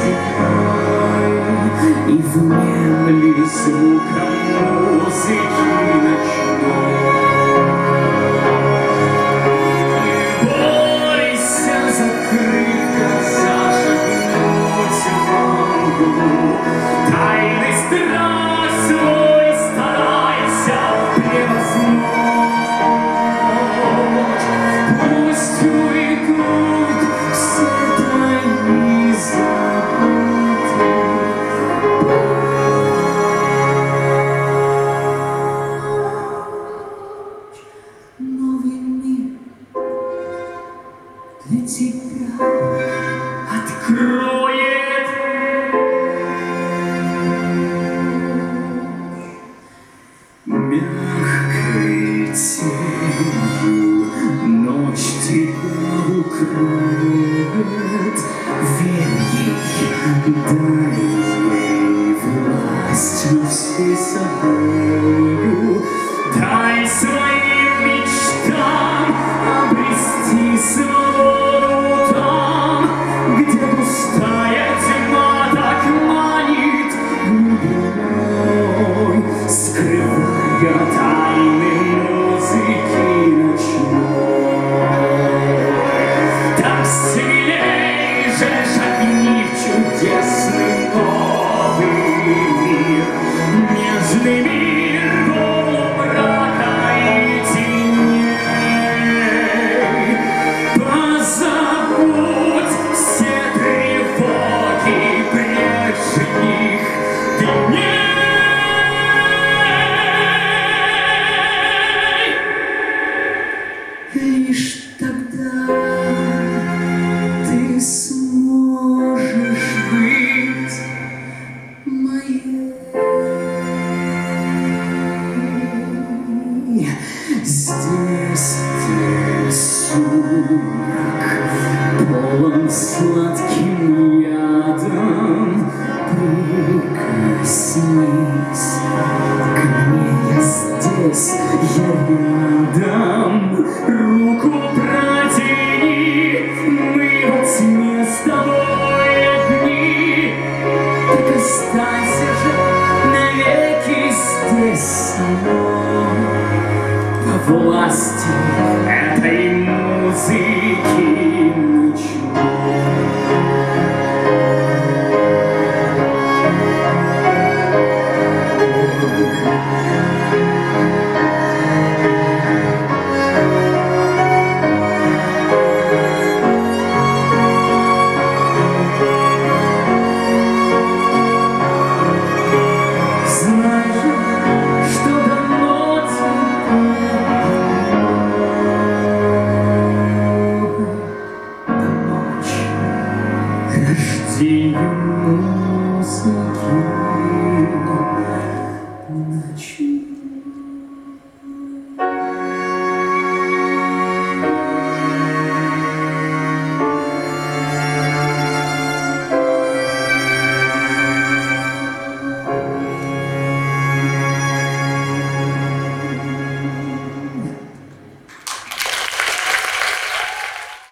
и внемли звуком музыки ночной. Бойся, закрыв глаза, шагнуть в мглу, тайный страх свой старайся превозмочь. Пусть уйдут все твои заботы. Новый мир для тебя откроет мягкой тенью, ночь тебя укроет. Верь ей, дай ей власть над всей собою, дай своим мечтам обрести свободу там, где пустая тьма так манит глубиной, скрывая тайны музыки ночной. Так смелей же шагни в чудесный новый мир, нежный мир полумрака и теней. Позабудь все тревоги прежних дней. Лишь тогда ты сможешь быть моей. Здесь, где сумрак полон сладким ядом, прикоснись ко мне, я здесь, я рядом. Руку протяни, мы во тьме с тобой одни. Так останься же навеки здесь со мной, во власти этой музыки ночной. Знаешь, что давно до ночи рождения музыки.